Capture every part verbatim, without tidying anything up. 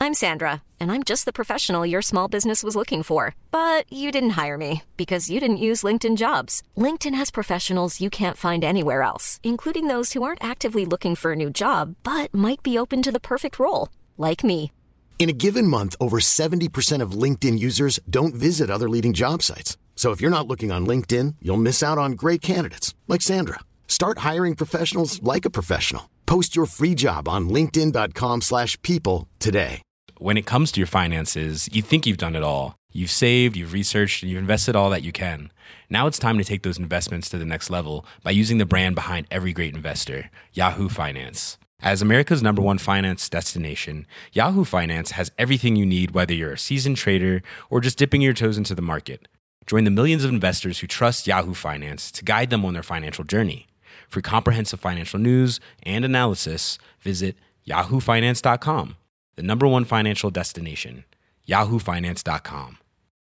I'm Sandra, and I'm just the professional your small business was looking for. But you didn't hire me because you didn't use LinkedIn Jobs. LinkedIn has professionals you can't find anywhere else, including those who aren't actively looking for a new job, but might be open to the perfect role, like me. In a given month, over seventy percent of LinkedIn users don't visit other leading job sites. So if you're not looking on LinkedIn, you'll miss out on great candidates like Sandra. Start hiring professionals like a professional. Post your free job on linkedin dot com slash people today. When it comes to your finances, you think you've done it all. You've saved, you've researched, and you've invested all that you can. Now it's time to take those investments to the next level by using the brand behind every great investor, Yahoo Finance. As America's number one finance destination, Yahoo Finance has everything you need, whether you're a seasoned trader or just dipping your toes into the market. Join the millions of investors who trust Yahoo Finance to guide them on their financial journey. For comprehensive financial news and analysis, visit yahoo finance dot com, the number one financial destination, yahoo finance dot com.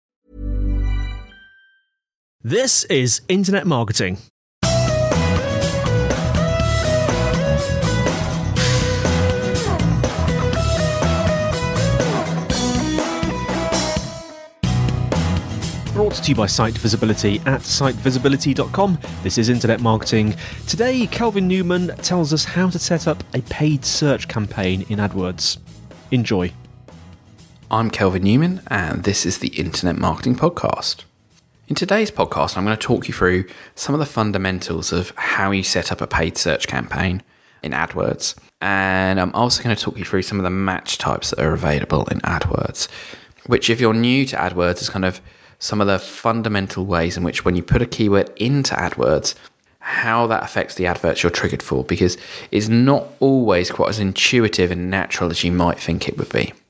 This is Internet Marketing. Brought to you by Site Visibility at site visibility dot com. This is Internet Marketing. Today, Kelvin Newman tells us how to set up a paid search campaign in AdWords. Enjoy. I'm Kelvin Newman, and this is the Internet Marketing Podcast. In today's podcast, I'm going to talk you through some of the fundamentals of how you set up a paid search campaign in AdWords. And I'm also going to talk you through some of the match types that are available in AdWords, which if you're new to AdWords is kind of some of the fundamental ways in which when you put a keyword into AdWords, how that affects the adverts you're triggered for, because it's not always quite as intuitive and natural as you might think it would be.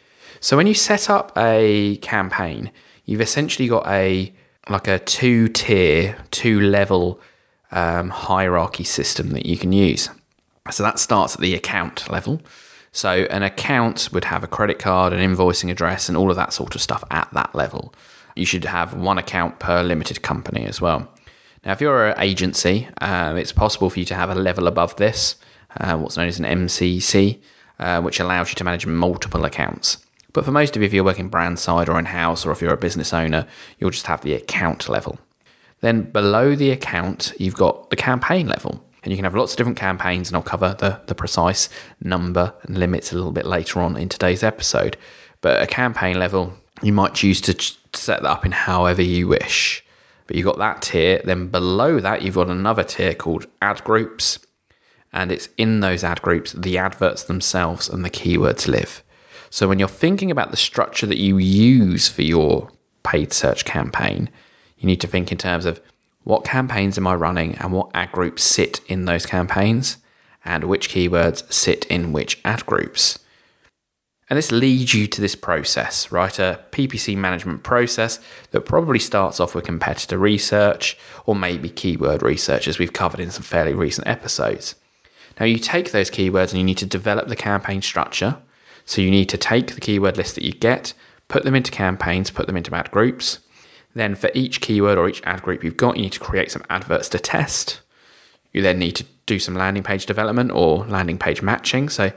So when you set up a campaign, you've essentially got a like a two-tier, two-level um, hierarchy system that you can use. So that starts at the account level. So an account would have a credit card, an invoicing address, and all of that sort of stuff at that level. You should have one account per limited company as well. Now, if you're an agency, uh, it's possible for you to have a level above this, uh, what's known as an M C C, uh, which allows you to manage multiple accounts. But for most of you, if you're working brand side or in-house, or if you're a business owner, you'll just have the account level. Then below the account, you've got the campaign level. And you can have lots of different campaigns, and I'll cover the, the precise number and limits a little bit later on in today's episode. But a campaign level, you might choose to ch- set that up in however you wish. But you've got that tier. Then below that, you've got another tier called ad groups. And it's in those ad groups, the adverts themselves and the keywords live. So when you're thinking about the structure that you use for your paid search campaign, you need to think in terms of what campaigns am I running and what ad groups sit in those campaigns and which keywords sit in which ad groups. And this leads you to this process, right? A P P C management process that probably starts off with competitor research or maybe keyword research, as we've covered in some fairly recent episodes. Now you take those keywords and you need to develop the campaign structure. So you need to take the keyword list that you get, put them into campaigns, put them into ad groups. Then for each keyword or each ad group you've got, you need to create some adverts to test. You then need to do some landing page development or landing page matching. So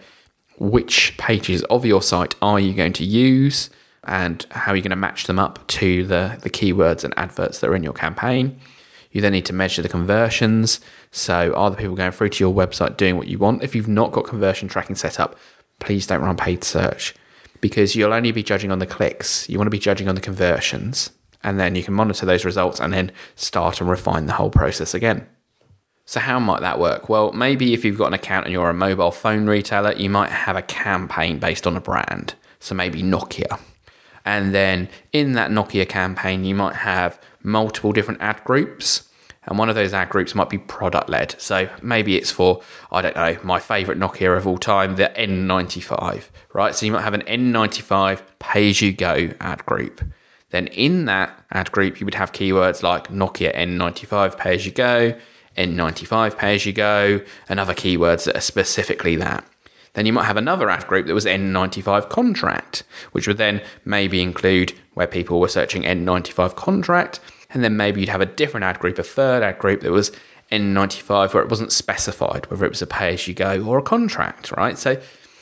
which pages of your site are you going to use and how are you going to match them up to the, the keywords and adverts that are in your campaign. You then need to measure the conversions. So are the people going through to your website doing what you want? If you've not got conversion tracking set up, please don't run paid search because you'll only be judging on the clicks. You want to be judging on the conversions, and then you can monitor those results and then start and refine the whole process again. So how might that work? Well, maybe if you've got an account and you're a mobile phone retailer, you might have a campaign based on a brand. So maybe Nokia. And then in that Nokia campaign, you might have multiple different ad groups. And one of those ad groups might be product-led. So maybe it's for, I don't know, my favourite Nokia of all time, the N ninety-five, right? So you might have an N ninety-five pay-as-you-go ad group. Then in that ad group, you would have keywords like Nokia N ninety-five pay-as-you-go, N ninety-five pay-as-you-go, and other keywords that are specifically that. Then you might have another ad group that was N ninety-five contract, which would then maybe include where people were searching N ninety-five contract, and then maybe you'd have a different ad group, a third ad group that was N ninety-five where it wasn't specified whether it was a pay-as-you-go or a contract, right? So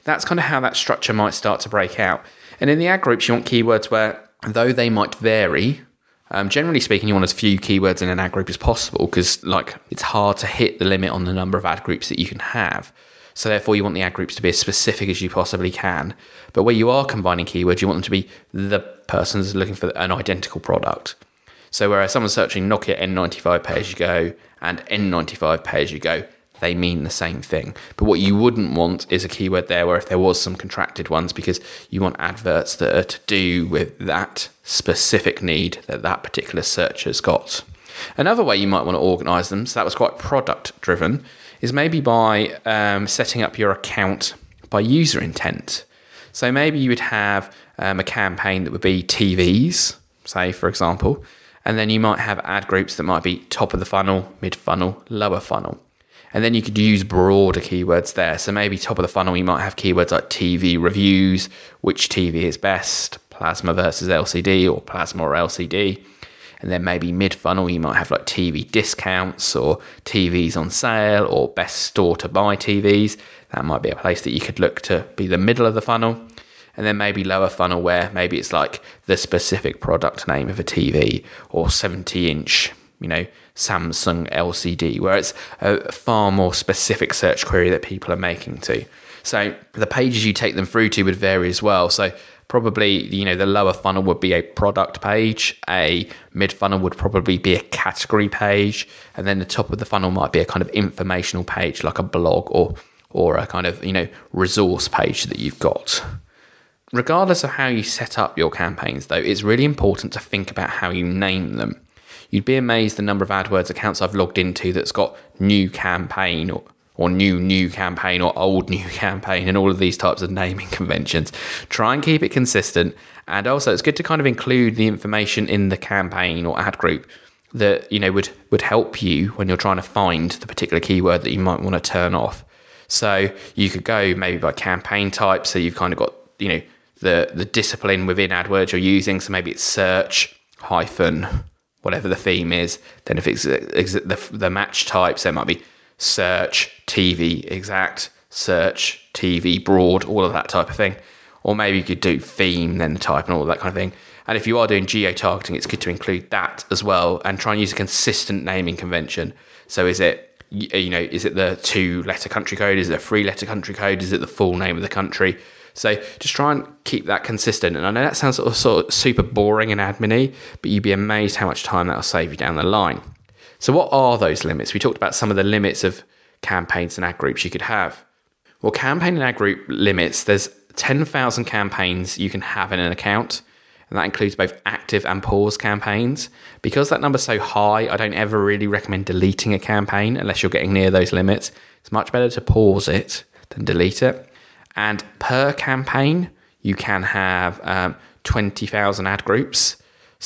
that's kind of how that structure might start to break out. And in the ad groups, you want keywords where, though they might vary, um, generally speaking, you want as few keywords in an ad group as possible, because like it's hard to hit the limit on the number of ad groups that you can have. So therefore, you want the ad groups to be as specific as you possibly can. But where you are combining keywords, you want them to be the person who's looking for an identical product. So whereas someone's searching Nokia N ninety-five pay-as-you-go and N ninety-five pay-as-you-go, they mean the same thing. But what you wouldn't want is a keyword there where if there was some contracted ones, because you want adverts that are to do with that specific need that that particular searcher's got. Another way you might want to organise them, so that was quite product driven, is maybe by um, setting up your account by user intent. So maybe you would have um, a campaign that would be T Vs, say for example, and then you might have ad groups that might be top of the funnel, mid funnel, lower funnel. And then you could use broader keywords there. So maybe top of the funnel, you might have keywords like T V reviews, which T V is best, plasma versus L C D, or plasma or L C D. And then maybe mid funnel, you might have like T V discounts or T Vs on sale or best store to buy T Vs. That might be a place that you could look to be the middle of the funnel. And then maybe lower funnel where maybe it's like the specific product name of a T V or seventy inch, you know, Samsung L C D, where it's a far more specific search query that people are making to. So the pages you take them through to would vary as well. So probably, you know, the lower funnel would be a product page, a mid funnel would probably be a category page, and then the top of the funnel might be a kind of informational page like a blog or or a kind of, you know, resource page that you've got. Regardless of how you set up your campaigns, though, it's really important to think about how you name them. You'd be amazed the number of AdWords accounts I've logged into that's got new campaign or, or new new campaign or old new campaign and all of these types of naming conventions. Try and keep it consistent. And also it's good to kind of include the information in the campaign or ad group that, you know, would, would help you when you're trying to find the particular keyword that you might want to turn off. So you could go maybe by campaign type. So you've kind of got, you know, the, the discipline within AdWords you're using. So maybe it's search hyphen whatever the theme is. Then if it's the, the match type, so it might be search T V exact, search T V broad, all of that type of thing. Or maybe you could do theme, then the type and all of that kind of thing. And if you are doing geo-targeting, it's good to include that as well and try and use a consistent naming convention. So is it, you know, is it the two-letter country code? Is it a three-letter country code? Is it the full name of the country? So just try and keep that consistent. And I know that sounds sort of, sort of super boring and admin-y, but you'd be amazed how much time that'll save you down the line. So what are those limits? We talked about some of the limits of campaigns and ad groups you could have. Well, campaign and ad group limits, there's ten thousand campaigns you can have in an account, and that includes both active and pause campaigns. Because that number's so high, I don't ever really recommend deleting a campaign unless you're getting near those limits. It's much better to pause it than delete it. And per campaign, you can have um, twenty thousand ad groups.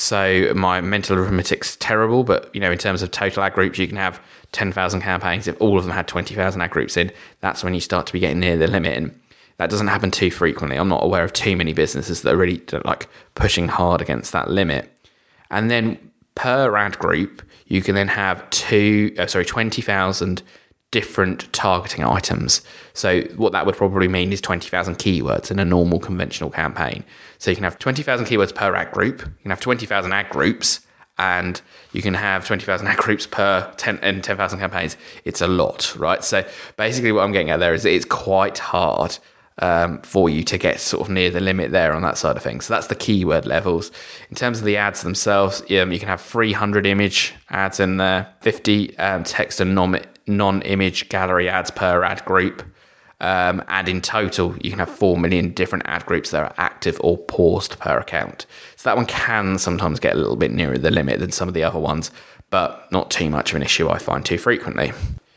So my mental arithmetic's terrible, but you know, in terms of total ad groups, you can have ten thousand campaigns. If all of them had twenty thousand ad groups in, that's when you start to be getting near the limit. And that doesn't happen too frequently. I'm not aware of too many businesses that are really like pushing hard against that limit. And then per ad group, you can then have two, uh, sorry, twenty thousand different targeting items. So what that would probably mean is twenty thousand keywords in a normal conventional campaign. So you can have twenty thousand keywords per ad group. You can have twenty thousand ad groups, and you can have twenty thousand ad groups per ten and ten thousand campaigns. It's a lot, right? So basically what I'm getting at there is it's quite hard um, for you to get sort of near the limit there on that side of things. So that's the keyword levels. In terms of the ads themselves, um, you can have three hundred image ads in there, fifty um, text and non non-image gallery ads per ad group. Um, and in total, you can have four million different ad groups that are active or paused per account. So that one can sometimes get a little bit nearer the limit than some of the other ones, but not too much of an issue I find too frequently.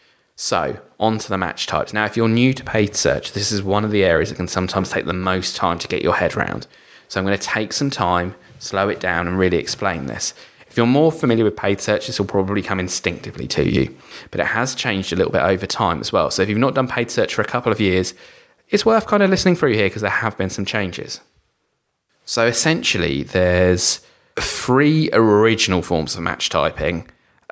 So, on to the match types. Now, if you're new to paid search, this is one of the areas that can sometimes take the most time to get your head around. So I'm going to take some time, slow it down, and really explain this. If you're more familiar with paid search, this will probably come instinctively to you, but it has changed a little bit over time as well. So if you've not done paid search for a couple of years, it's worth kind of listening through here because there have been some changes. So essentially, there's three original forms of match typing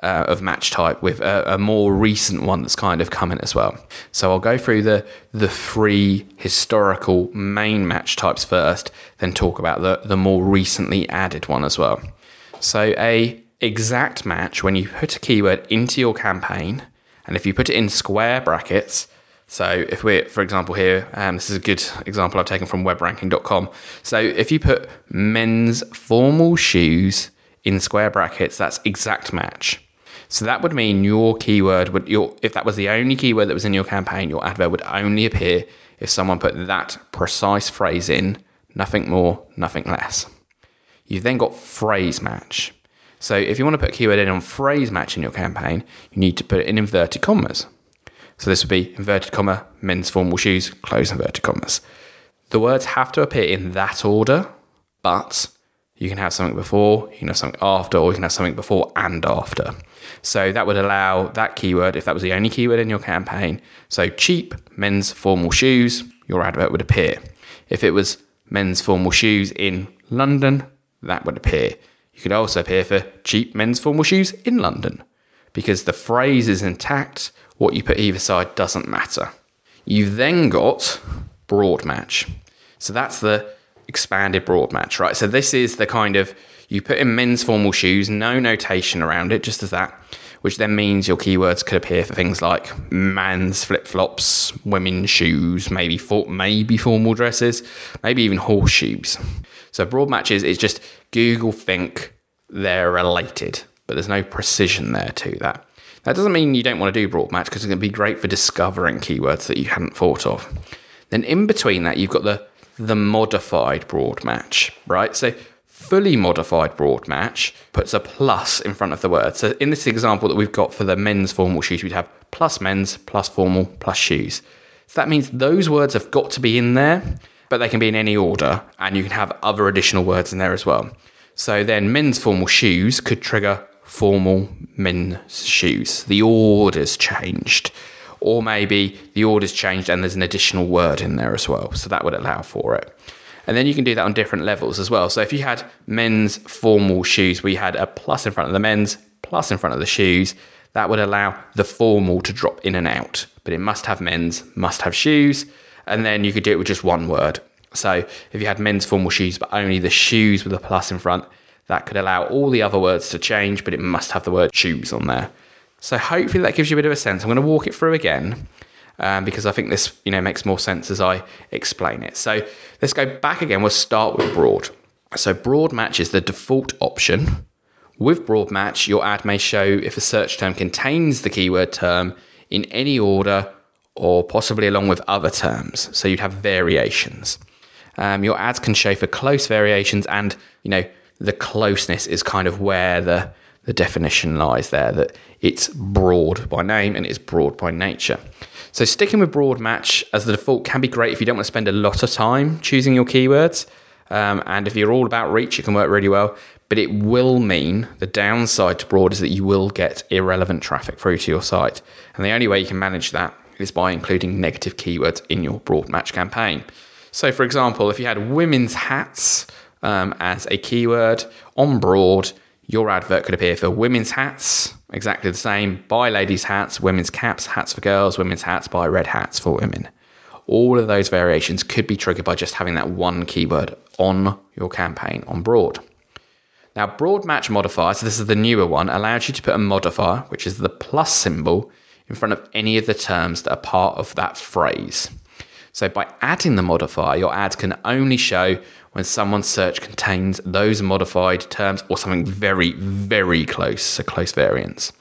uh, of match type with a, a more recent one that's kind of coming as well. So I'll go through the the three historical main match types first, then talk about the, the more recently added one as well. So a exact match, when you put a keyword into your campaign, and if you put it in square brackets, so if we're, for example here, um, this is a good example I've taken from web ranking dot com. So if you put men's formal shoes in square brackets, that's exact match. So that would mean your keyword would, your if that was the only keyword that was in your campaign, your advert would only appear if someone put that precise phrase in, nothing more, nothing less. You've then got phrase match. So if you want to put a keyword in on phrase match in your campaign, you need to put it in inverted commas. So this would be inverted comma, men's formal shoes, close inverted commas. The words have to appear in that order, but you can have something before, you can have something after, or you can have something before and after. So that would allow that keyword, if that was the only keyword in your campaign, so cheap men's formal shoes, your advert would appear. If it was men's formal shoes in London, that would appear. You could also appear for cheap men's formal shoes in London, because the phrase is intact. What you put either side doesn't matter. You've then got broad match. So that's the expanded broad match, right? So this is the kind of, you put in men's formal shoes, no notation around it, just as that, which then means your keywords could appear for things like man's flip-flops, women's shoes, maybe for, maybe formal dresses, maybe even horseshoes. So broad matches is just Google think they're related, but there's no precision there to that. That doesn't mean you don't want to do broad match, because it's going to be great for discovering keywords that you hadn't thought of. Then in between that, you've got the, the modified broad match, right? So fully modified broad match puts a plus in front of the word. So in this example that we've got for the men's formal shoes, we'd have plus men's, plus formal, plus shoes. So that means those words have got to be in there, but they can be in any order, and you can have other additional words in there as well. So then men's formal shoes could trigger formal men's shoes. The order's changed. Or maybe the order's changed and there's an additional word in there as well. So that would allow for it. And then you can do that on different levels as well. So if you had men's formal shoes, we had a plus in front of the men's, plus in front of the shoes, that would allow the formal to drop in and out. But it must have men's, must have shoes. And then you could do it with just one word. So if you had men's formal shoes, but only the shoes with a plus in front, that could allow all the other words to change, but it must have the word shoes on there. So hopefully that gives you a bit of a sense. I'm going to walk it through again um, because I think this, you know, makes more sense as I explain it. So let's go back again. We'll start with broad. So broad match is the default option. With broad match, your ad may show if a search term contains the keyword term in any order or possibly along with other terms. So you'd have variations. Um, your ads can show for close variations, and, you know, the closeness is kind of where the, the definition lies there, that it's broad by name and it's broad by nature. So sticking with broad match as the default can be great if you don't want to spend a lot of time choosing your keywords. Um, and if you're all about reach, it can work really well. But it will mean the downside to broad is that you will get irrelevant traffic through to your site. And the only way you can manage that is by including negative keywords in your broad match campaign. So for example, if you had women's hats Um, as a keyword on broad, your advert could appear for women's hats, exactly the same, buy ladies' hats, women's caps, hats for girls, women's hats, buy red hats for women. All of those variations could be triggered by just having that one keyword on your campaign on broad. Now, broad match modifier, so this is the newer one, allows you to put a modifier, which is the plus symbol, in front of any of the terms that are part of that phrase. So by adding the modifier, your ads can only show when someone's search contains those modified terms or something very, very close, so close variants.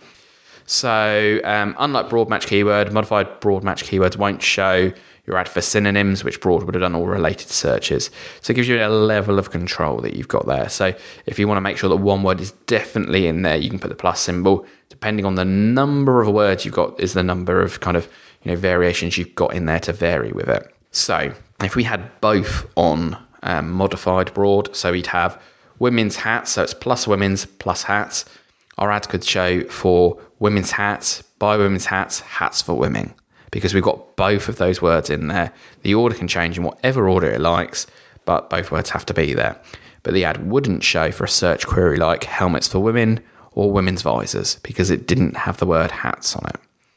So um, unlike broad match keyword, modified broad match keywords won't show your ad for synonyms, which broad would have done all related searches. So it gives you a level of control that you've got there. So if you want to make sure that one word is definitely in there, you can put the plus symbol. Depending on the number of words you've got is the number of kind of, you know, variations you've got in there to vary with it. So if we had both on um, modified broad, so we'd have women's hats, so it's plus women's plus hats. Our ads could show for women's hats, buy women's hats, hats for women, because we've got both of those words in there. The order can change in whatever order it likes, but both words have to be there. But the ad wouldn't show for a search query like helmets for women or women's visors because it didn't have the word hats on it.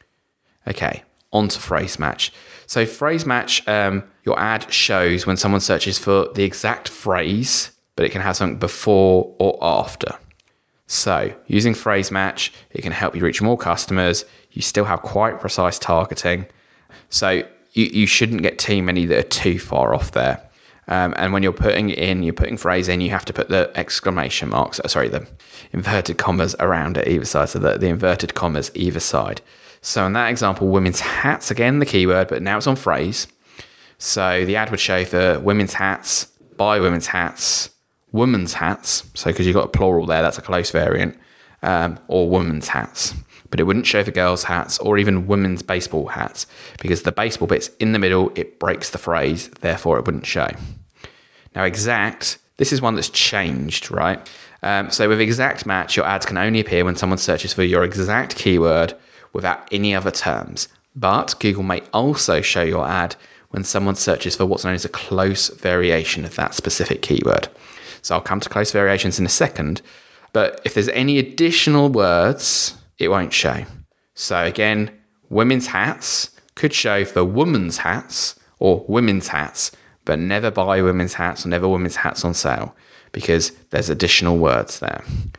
Okay, on to phrase match. So phrase match, um, your ad shows when someone searches for the exact phrase, but it can have something before or after. So using phrase match, it can help you reach more customers. You still have quite precise targeting. So you, you shouldn't get too many that are too far off there. Um, and when you're putting it in, you're putting phrase in, you have to put the exclamation marks, sorry, the inverted commas around it either side. So the, the inverted commas either side. So in that example, women's hats, again, the keyword, but now it's on phrase. So the ad would show for women's hats, buy women's hats, women's hats. So because you've got a plural there, that's a close variant, um, or women's hats. But it wouldn't show for girls' hats or even women's baseball hats because the baseball bit's in the middle, it breaks the phrase, therefore it wouldn't show. Now, exact, this is one that's changed, right? Um, so with exact match, your ads can only appear when someone searches for your exact keyword without any other terms. But Google may also show your ad when someone searches for what's known as a close variation of that specific keyword. So I'll come to close variations in a second. But if there's any additional words, it won't show. So again, women's hats could show for women's hats or women's hats, but never buy women's hats or never women's hats on sale because there's additional words there.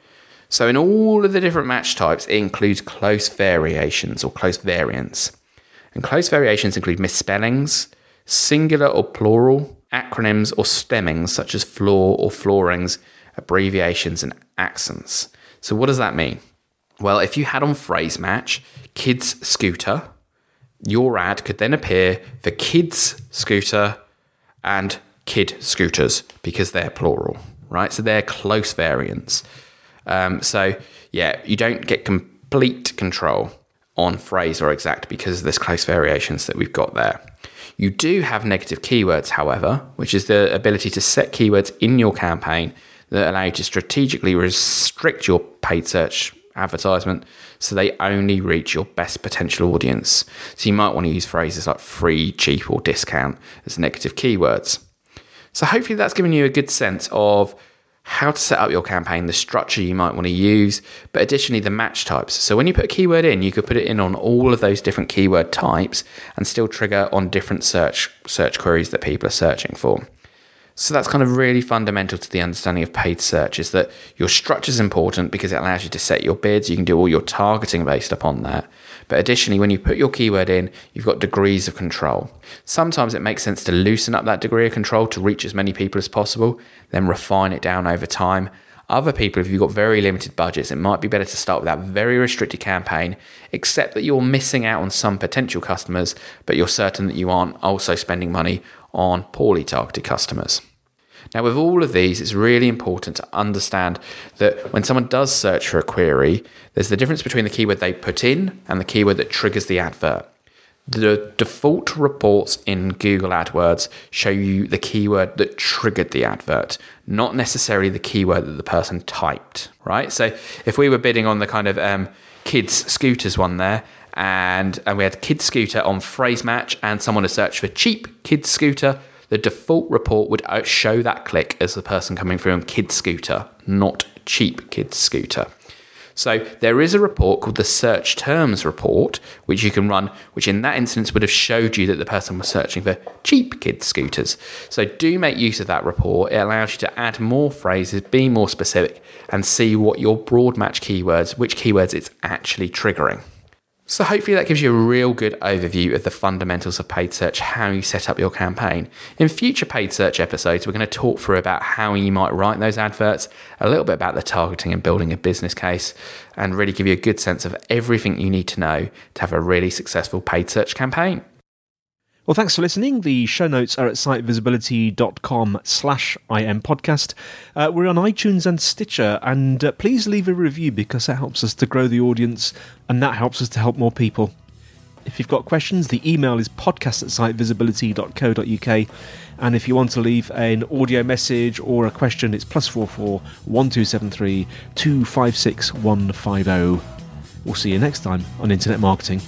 So in all of the different match types, it includes close variations or close variants. And close variations include misspellings, singular or plural, acronyms or stemmings such as floor or floorings, abbreviations and accents. So what does that mean? Well, if you had on phrase match, kids scooter, your ad could then appear for kids scooter and kid scooters because they're plural, right? So they're close variants. Um, so yeah, you don't get complete control on phrase or exact because of this close variations that we've got there. You do have negative keywords, however, which is the ability to set keywords in your campaign that allow you to strategically restrict your paid search advertisement so they only reach your best potential audience. So you might want to use phrases like free, cheap or discount as negative keywords. So hopefully that's given you a good sense of how to set up your campaign, the structure you might want to use, but additionally the match types. So when you put a keyword in, you could put it in on all of those different keyword types and still trigger on different search search queries that people are searching for. So that's kind of really fundamental to the understanding of paid search, is that your structure is important because it allows you to set your bids. You can do all your targeting based upon that. But additionally, when you put your keyword in, you've got degrees of control. Sometimes it makes sense to loosen up that degree of control to reach as many people as possible, then refine it down over time. Other people, if you've got very limited budgets, it might be better to start with that very restricted campaign, except that you're missing out on some potential customers, but you're certain that you aren't also spending money on poorly targeted customers. Now, with all of these, it's really important to understand that when someone does search for a query, there's the difference between the keyword they put in and the keyword that triggers the advert. The default reports in Google AdWords show you the keyword that triggered the advert, not necessarily the keyword that the person typed, right? So if we were bidding on the kind of um, kids scooters one there, and, and we had kids scooter on phrase match and someone has searched for cheap kids scooter, the default report would show that click as the person coming through on kids scooter, not cheap kids scooter. So there is a report called the search terms report, which you can run, which in that instance would have showed you that the person was searching for cheap kids scooters. So do make use of that report. It allows you to add more phrases, be more specific, and see what your broad match keywords, which keywords it's actually triggering. So hopefully that gives you a real good overview of the fundamentals of paid search, how you set up your campaign. In future paid search episodes, we're going to talk through about how you might write those adverts, a little bit about the targeting and building a business case, and really give you a good sense of everything you need to know to have a really successful paid search campaign. Well, thanks for listening. The show notes are at sitevisibility.com slash IM podcast. Uh, we're on iTunes and Stitcher, and uh, please leave a review because that helps us to grow the audience and that helps us to help more people. If you've got questions, the email is podcast at sitevisibility dot co dot uk. And if you want to leave an audio message or a question, it's plus four four one two seven three two five six one five zero. We'll see you next time on Internet Marketing.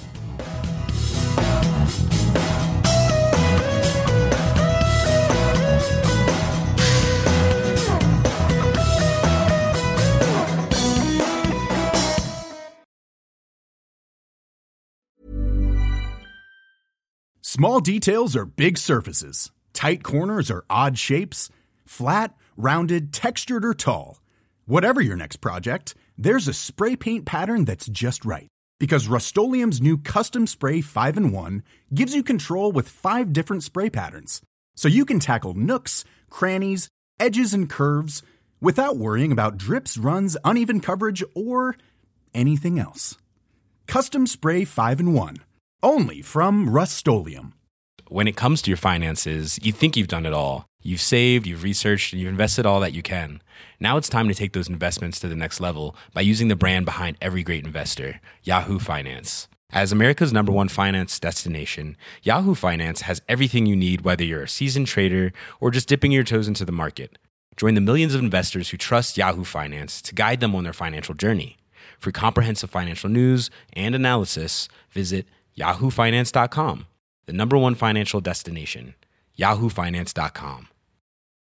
Small details are big surfaces. Tight corners are odd shapes. Flat, rounded, textured, or tall. Whatever your next project, there's a spray paint pattern that's just right. Because Rust-Oleum's new Custom Spray five in one gives you control with five different spray patterns. So you can tackle nooks, crannies, edges, and curves without worrying about drips, runs, uneven coverage, or anything else. Custom Spray five in one. Only from Rust-Oleum. When it comes to your finances, you think you've done it all. You've saved, you've researched, and you've invested all that you can. Now it's time to take those investments to the next level by using the brand behind every great investor, Yahoo Finance. As America's number one finance destination, Yahoo Finance has everything you need, whether you're a seasoned trader or just dipping your toes into the market. Join the millions of investors who trust Yahoo Finance to guide them on their financial journey. For comprehensive financial news and analysis, visit yahoo finance dot com, the number one financial destination, yahoo finance dot com.